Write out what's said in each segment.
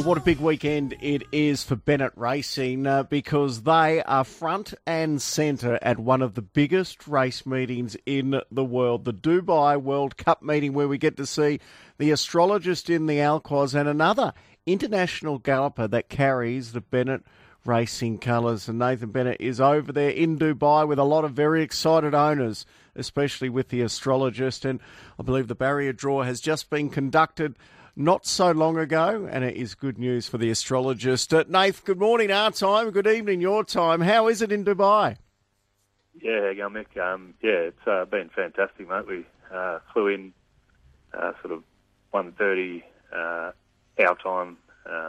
what a big weekend it is for Bennett Racing because they are front and centre at one of the biggest race meetings in the world, the Dubai World Cup meeting, where we get to see the astrologist in the Alquoz and another international galloper that carries the Bennett Racing colours. And Nathan Bennett is over there in Dubai with a lot of very excited owners, especially with the astrologist. And I believe the barrier draw has just been conducted not so long ago, and it is good news for the astrologist. Nath, good morning our time, good evening your time. How is it in Dubai? Yeah, how you going, Mick? It's been fantastic, mate. We flew in sort of 1:30 our time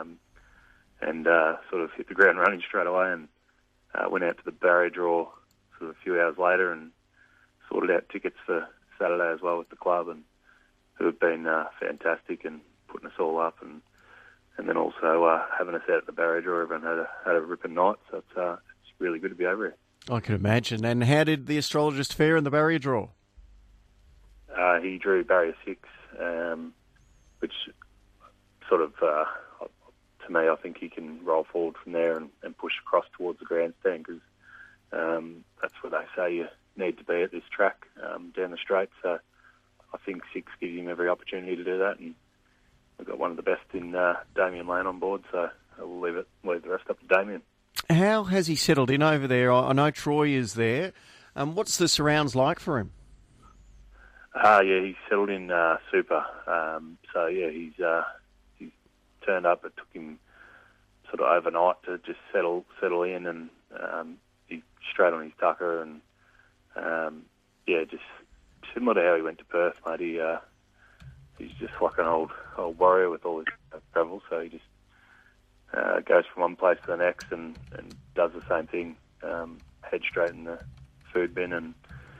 and sort of hit the ground running straight away and went out to the barrier draw sort of a few hours later and sorted out tickets for Saturday as well with the club, and who have been fantastic and putting us all up, and then also having us out at the barrier draw. Everyone had a ripping night, so it's really good to be over here. I can imagine. And how did the astrologist fare in the barrier draw? He drew barrier 6, which sort of, to me, I think he can roll forward from there and push across towards the grandstand, because that's where they say you need to be at this track down the straight. So I think 6 gives him every opportunity to do that, and we've got one of the best in Damien Lane on board, so we'll leave the rest up to Damien. How has he settled in over there? I know Troy is there. What's the surrounds like for him? He's settled in super. He's turned up. It took him sort of overnight to just settle in, and he's straight on his tucker, and just similar to how he went to Perth, mate. He's just like an old warrior with all his travel, so he just goes from one place to the next and does the same thing, head straight in the food bin and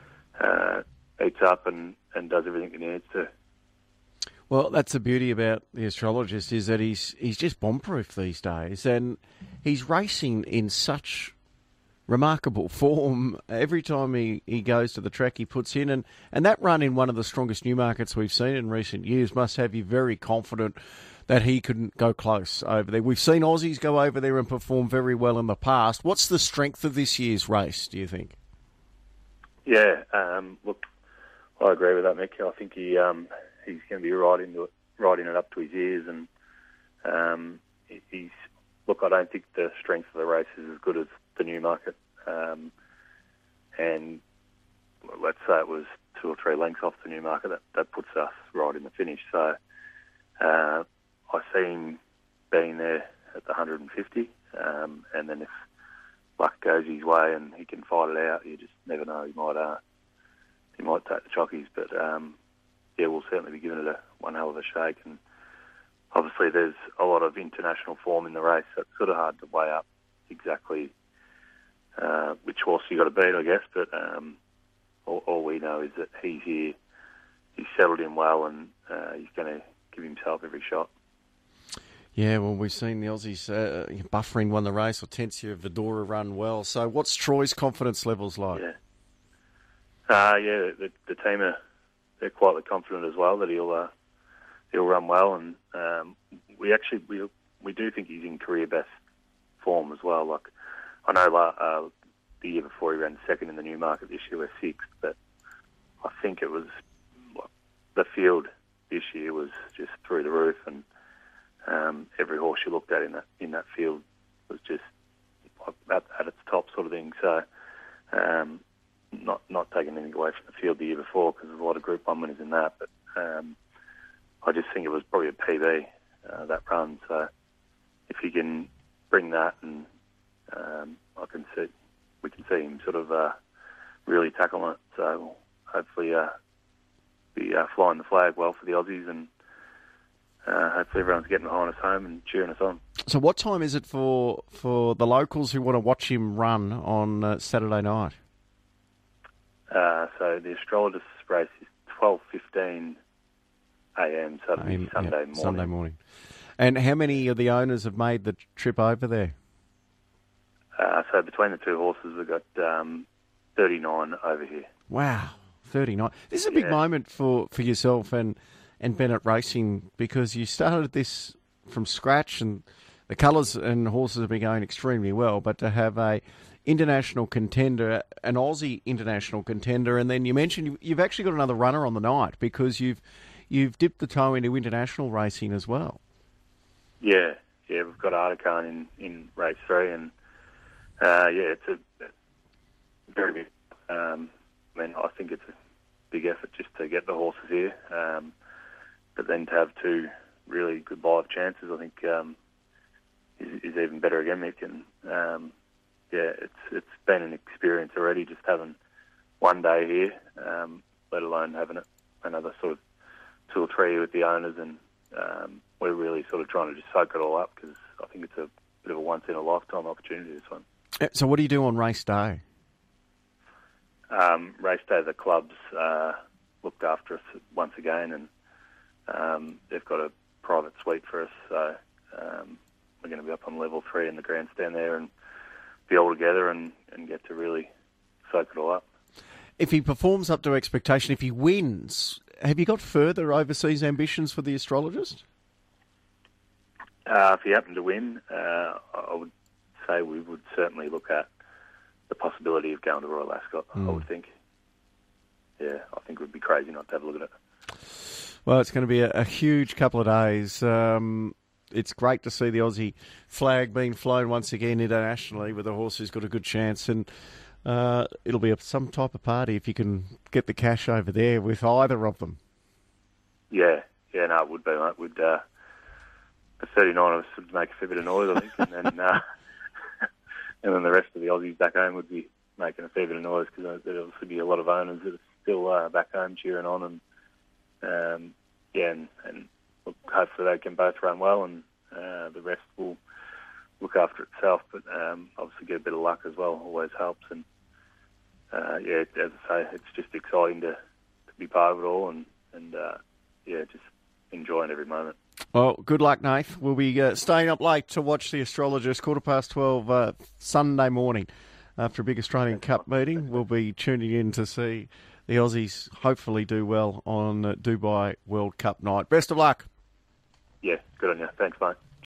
eats up and does everything he needs to. Well, that's the beauty about the astrologist, is that he's just bomb-proof these days, and he's racing in such remarkable form. Every time he goes to the track, he puts in, and that run in one of the strongest new markets we've seen in recent years must have you very confident that he couldn't go close over there. We've seen Aussies go over there and perform very well in the past. What's the strength of this year's race, do you think? Yeah, look, I agree with that, Mick. I think he's going to be riding it up to his ears, and I don't think the strength of the race is as good as the Newmarket, and let's say it was 2 or 3 lengths off the Newmarket. That puts us right in the finish. So I see him being there at the 150, and then if luck goes his way and he can fight it out, you just never know. He might take the chockies, but we'll certainly be giving it one hell of a shake. And obviously, there's a lot of international form in the race, so it's sort of hard to weigh up exactly which horse you got to beat, I guess. But all we know is that he's here, he's settled in well, and he's going to give himself every shot. Yeah, well, we've seen the Aussies, Buffering won the race, Hortensia Vidora run well. So what's Troy's confidence levels like? The team they're quietly confident as well that he'll run well, and we do think he's in career best form as well. Like, I know the year before he ran second in the Newmarket, this year we're 6th, but I think it was the field this year was just through the roof, and every horse you looked at in that field was just at its top sort of thing. So not taking anything away from the field the year before, because there's a lot of Group 1 winners in that, but I just think it was probably a PB, that run. So if he can bring that, and we can see him sort of really tackling it. So we'll hopefully be flying the flag well for the Aussies, and hopefully everyone's getting behind us home and cheering us on. So what time is it for the locals who want to watch him run on Saturday night? So the astrologist's race is 12:15 a.m. Sunday morning. Sunday morning. And how many of the owners have made the trip over there? So between the 2 horses, we've got 39 over here. Wow, 39. This is a big moment for yourself and Bennett Racing, because you started this from scratch, and the colours and horses have been going extremely well. But to have a international contender, an Aussie international contender, and then you mentioned you've actually got another runner on the night because you've dipped the toe into international racing as well. Yeah, we've got Artican in race 3, and it's a very big. I think it's a big effort just to get the horses here, but then to have 2 really good live chances, I think is even better again, Mick. And it's been an experience already just having one day here, let alone having another sort of 2 or 3 with the owners, and we're really sort of trying to just soak it all up because I think it's a bit of a once-in-a-lifetime opportunity, this one. So what do you do on race day? Race day, the club's looked after us once again, and they've got a private suite for us, so we're going to be up on level 3 in the grandstand there and be all together and get to really soak it all up. If he performs up to expectation, if he wins, have you got further overseas ambitions for the Astrologist? If he happened to win, I would say we would certainly look at the possibility of going to Royal Ascot, I would think. Yeah, I think it would be crazy not to have a look at it. Well, it's going to be a huge couple of days. It's great to see the Aussie flag being flown once again internationally with a horse who's got a good chance, and it'll be some type of party if you can get the cash over there with either of them. Yeah, no, it would be, mate. Would the 39 of us would make a fair bit of noise, I think, and then the rest of the Aussies back home would be making a fair bit of noise because there'd obviously be a lot of owners that are still back home cheering on, and look, hopefully they can both run well, and the rest will look after itself. But obviously get a bit of luck as well always helps. And as I say, it's just exciting to be part of it all, and just enjoying every moment. Well, good luck, Nath. We'll be staying up late to watch the Astrologist 12:15 Sunday morning after a big Australian Cup meeting. We'll be tuning in to see the Aussies hopefully do well on Dubai World Cup night. Best of luck. Yeah, good on you. Thanks, mate.